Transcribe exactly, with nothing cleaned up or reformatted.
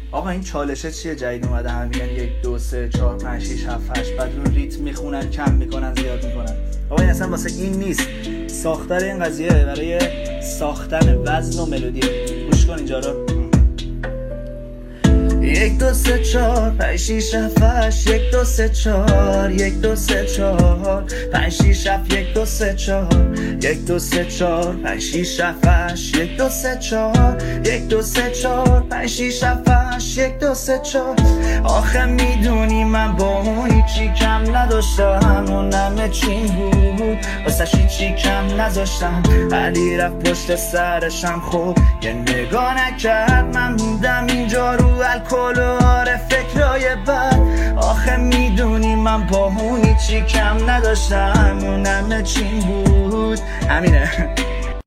آقا این چالشه چیه جدید اومده همه میگن یک دو سه چهار پنج شش هفت هشت، بعد اون ریتم میخونن کم میکنن زیاد میکنن. آقا این اصلا واسه این نیست. ساختار این قضیه برای ساختن وزن و ملودی. گوش کن اینجا رو. یک دو سه چهار پنج شیش هفت هشت، یک دو سه چهار، یک دو سه چهار پنج شیش هفت، یک دو سه چهار، یک دو سه چهار پنج شیش هفت هشت، یک دو سه چهار، یک دو سه چهار پنج شیش هفت هشت، یک دو سه چهار. آخه میدونی من با اون هیچی کم نداشتم، اون همه چین بود واسه هیچی کم نذاشتم. علی رفت پشت سرشم خب یه نگاه نکرد، من موندم اینجا رو الکل و آره فکرای بد. آخه میدونی من با اون هیچی کم نداشتم، اون همه چین بود. همینه.